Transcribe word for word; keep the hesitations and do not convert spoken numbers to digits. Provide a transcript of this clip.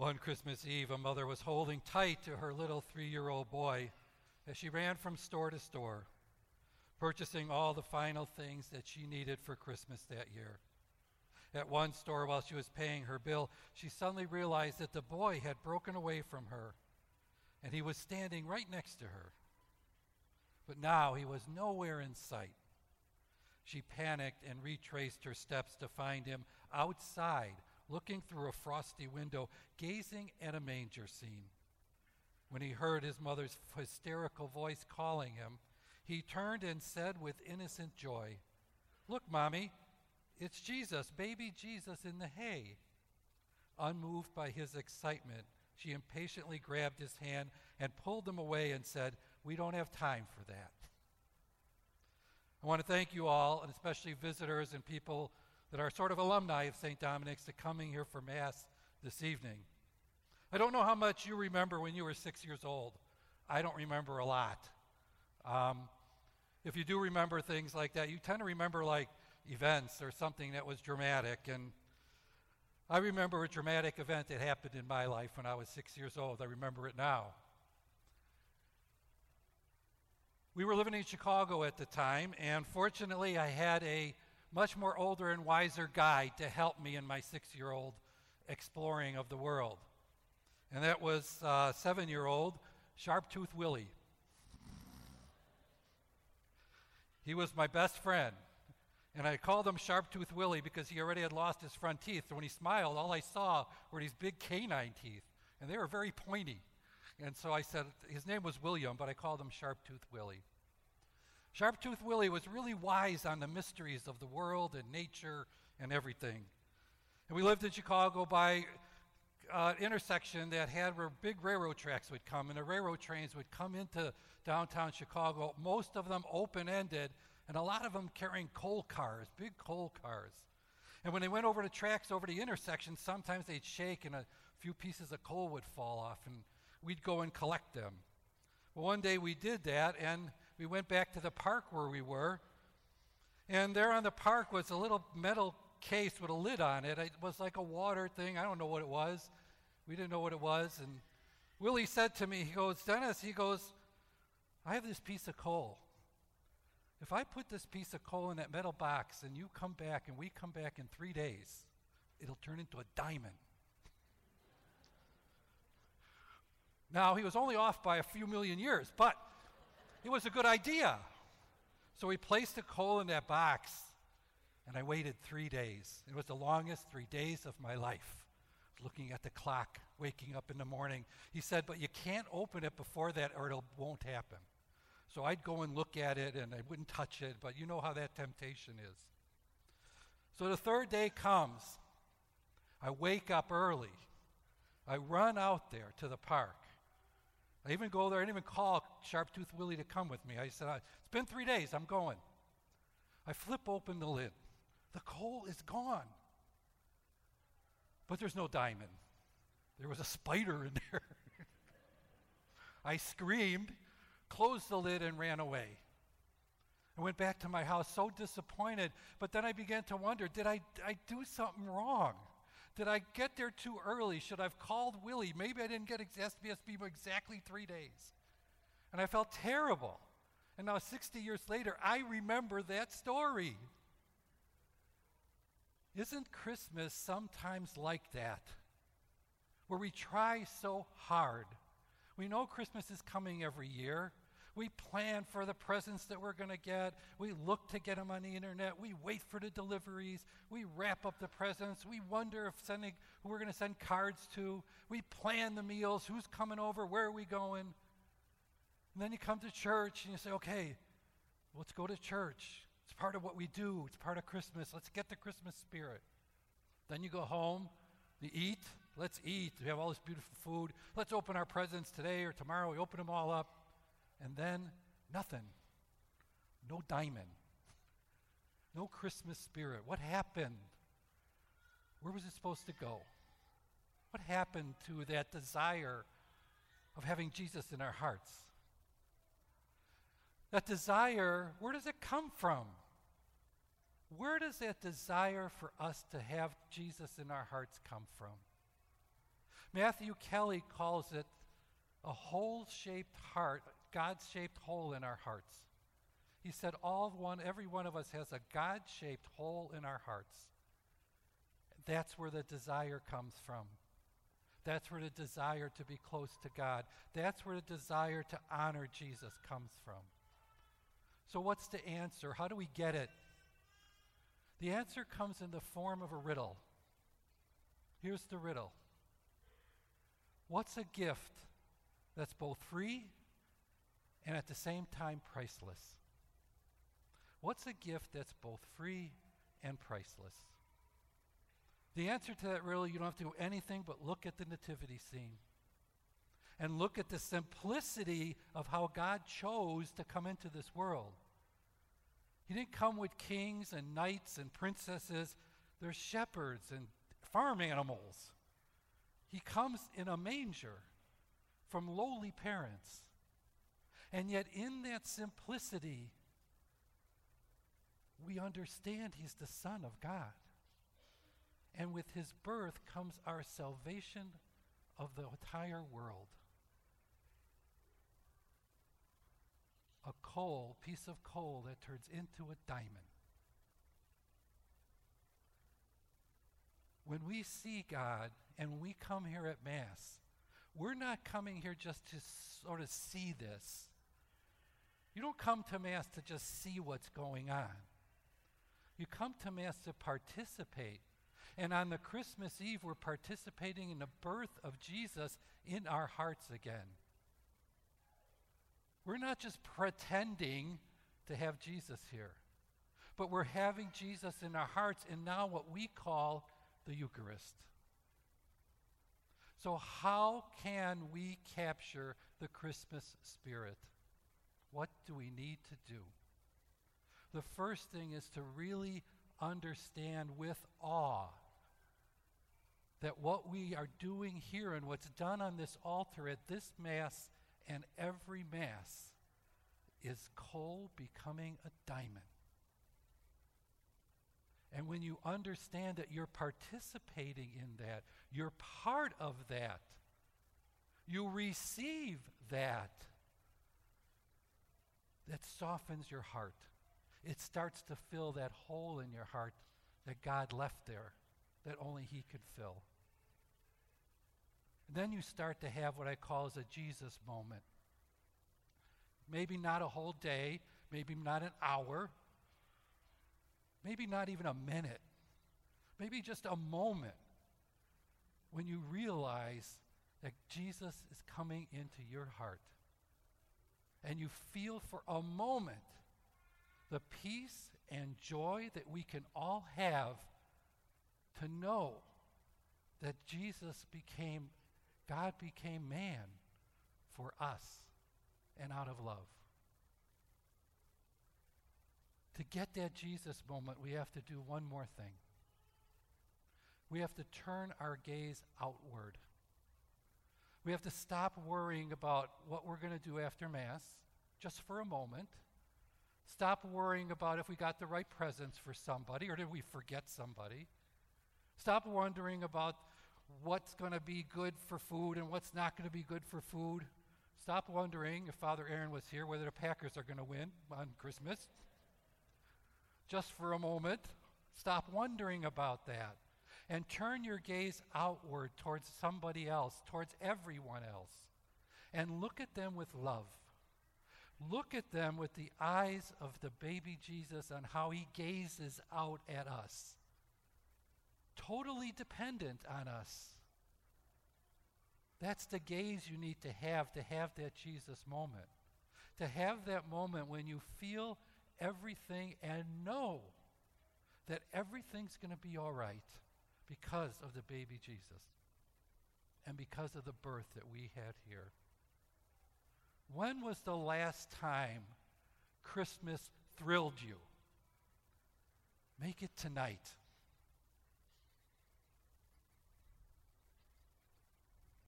One Christmas Eve, a mother was holding tight to her little three-year-old boy as she ran from store to store, purchasing all the final things that she needed for Christmas that year. At one store, while she was paying her bill, she suddenly realized that the boy had broken away from her, and he was standing right next to her. But now he was nowhere in sight. She panicked and retraced her steps to find him outside, looking through a frosty window, gazing at a manger scene. When he heard his mother's hysterical voice calling him, he turned and said with innocent joy, "Look, Mommy, it's Jesus, baby Jesus in the hay." Unmoved by his excitement, she impatiently grabbed his hand and pulled him away and said, "We don't have time for that." I want to thank you all, and especially visitors and people that are sort of alumni of Saint Dominic's, for coming here for Mass this evening. I don't know how much you remember when you were six years old. I don't remember a lot. Um, if you do remember things like that, you tend to remember like events or something that was dramatic. And I remember a dramatic event that happened in my life when I was six years old. I remember it now. We were living in Chicago at the time, and fortunately I had a much more older and wiser guide to help me in my six-year-old exploring of the world. And that was uh, seven-year-old Sharptooth Willie. He was my best friend, and I called him Sharptooth Willie because he already had lost his front teeth. So when he smiled, all I saw were these big canine teeth, and they were very pointy. And so I said, his name was William, but I called him Sharptooth Willie. Sharptooth Willie was really wise on the mysteries of the world and nature and everything. And we lived in Chicago by uh, an intersection that had where big railroad tracks would come, and the railroad trains would come into downtown Chicago, most of them open-ended, and a lot of them carrying coal cars, big coal cars. And when they went over the tracks, over the intersection, sometimes they'd shake and a few pieces of coal would fall off, and we'd go and collect them. Well, one day we did that, and we went back to the park where we were, and there on the park was a little metal case with a lid on it. It was like a water thing. I don't know what it was. We didn't know what it was. And Willie said to me, he goes, "Dennis," he goes, "I have this piece of coal. If I put this piece of coal in that metal box and you come back and we come back in three days, it'll turn into a diamond." Now, he was only off by a few million years, but it was a good idea. So we placed the coal in that box, and I waited three days. It was the longest three days of my life, looking at the clock, waking up in the morning. He said, "But you can't open it before that or it won't happen." So I'd go and look at it, and I wouldn't touch it, but you know how that temptation is. So the third day comes. I wake up early. I run out there to the park. I even go there. I didn't even call Sharptooth Willie to come with me. I said, "It's been three days. I'm going." I flip open the lid. The coal is gone. But there's no diamond. There was a spider in there. I screamed, closed the lid, and ran away. I went back to my house so disappointed, but then I began to wonder, did I, I do something wrong? Did I get there too early? Should I have called Willie? Maybe I didn't get ex- S B S B exactly three days. And I felt terrible. And now sixty years later, I remember that story. Isn't Christmas sometimes like that? Where we try so hard. We know Christmas is coming every year. We plan for the presents that we're going to get. We look to get them on the internet. We wait for the deliveries. We wrap up the presents. We wonder if sending who we're going to send cards to. We plan the meals. Who's coming over? Where are we going? And then you come to church and you say, "Okay, let's go to church. It's part of what we do. It's part of Christmas. Let's get the Christmas spirit." Then you go home. You eat. Let's eat. We have all this beautiful food. Let's open our presents today or tomorrow. We open them all up. And then nothing. No diamond. No Christmas spirit. What happened? Where was it supposed to go? What happened to that desire of having Jesus in our hearts? That desire, where does it come from? Where does that desire for us to have Jesus in our hearts come from? Matthew Kelly calls it a hole-shaped heart, God-shaped hole in our hearts. He said all one, every one of us has a God-shaped hole in our hearts. That's where the desire comes from. That's where the desire to be close to God. That's where the desire to honor Jesus comes from. So what's the answer? How do we get it? The answer comes in the form of a riddle. Here's the riddle. What's a gift that's both free and at the same time priceless? What's a gift that's both free and priceless? The answer to that riddle, you don't have to do anything but look at the nativity scene and look at the simplicity of how God chose to come into this world. He didn't come with kings and knights and princesses. There's shepherds and farm animals. He comes in a manger from lowly parents. And yet in that simplicity, we understand he's the Son of God. And with his birth comes our salvation of the entire world. A coal, piece of coal that turns into a diamond. When we see God and we come here at Mass, we're not coming here just to sort of see this. You don't come to Mass to just see what's going on. You come to Mass to participate. And on the Christmas Eve, we're participating in the birth of Jesus in our hearts again. We're not just pretending to have Jesus here, but we're having Jesus in our hearts in now what we call the Eucharist. So how can we capture the Christmas spirit? What do we need to do? The first thing is to really understand with awe that what we are doing here and what's done on this altar at this Mass and every Mass is coal becoming a diamond. And when you understand that you're participating in that, you're part of that, you receive that, that softens your heart. It starts to fill that hole in your heart that God left there, that only he could fill. And then you start to have what I call as a Jesus moment. Maybe not a whole day, maybe not an hour, maybe not even a minute, maybe just a moment when you realize that Jesus is coming into your heart. And you feel for a moment the peace and joy that we can all have to know that Jesus became, God became man for us and out of love. To get that Jesus moment, we have to do one more thing. We have to turn our gaze outward. We have to stop worrying about what we're going to do after Mass, just for a moment. Stop worrying about if we got the right presents for somebody, or did we forget somebody. Stop wondering about what's going to be good for food and what's not going to be good for food. Stop wondering, if Father Aaron was here, whether the Packers are going to win on Christmas. Just for a moment, stop wondering about that. And turn your gaze outward towards somebody else, towards everyone else. And look at them with love. Look at them with the eyes of the baby Jesus and how he gazes out at us. Totally dependent on us. That's the gaze you need to have to have that Jesus moment. To have that moment when you feel everything and know that everything's going to be all right because of the baby Jesus and because of the birth that we had here. When was the last time Christmas thrilled you? Make it tonight.